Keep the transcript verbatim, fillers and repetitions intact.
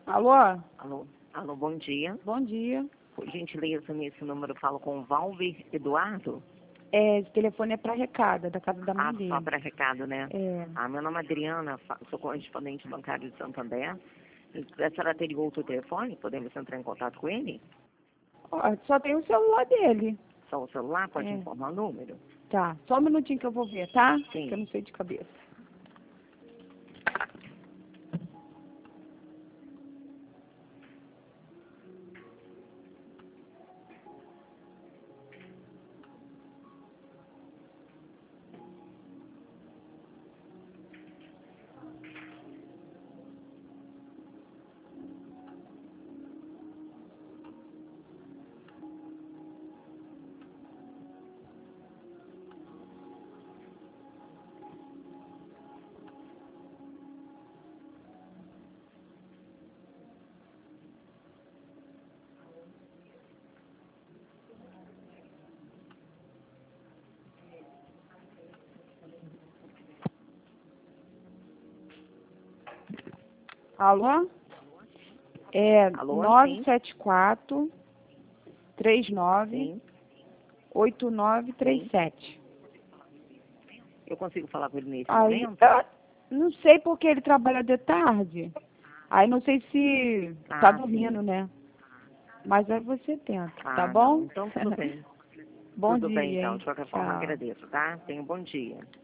Alô? Alô, alô, bom dia. Bom dia. Por gentileza, nesse número eu falo com o Valver Eduardo? É, esse telefone é para recado, é da casa da mãe Ah, dele. só para recado, né? É. Ah, meu nome é Adriana, fa- sou correspondente bancário de Santander. A senhora teria outro telefone? Podemos entrar em contato com ele? Ó, só tem o celular dele. Só o celular? Pode É. informar o número? Tá, só um minutinho que eu vou ver, tá? Sim. Que eu não sei de cabeça. Alô? É Alô, nove sete quatro, três nove, Sim, oito nove três sete. eu consigo falar com ele nesse Aí, momento? eu não sei porque ele trabalha de tarde. Aí não sei se Ah, tá sim. dormindo, né? Mas aí você tenta, tá Ah, bom? não. Então tudo bem. Bom Tudo dia, bem, então. hein? De qualquer forma, Tchau. agradeço, tá? Tenha um bom dia.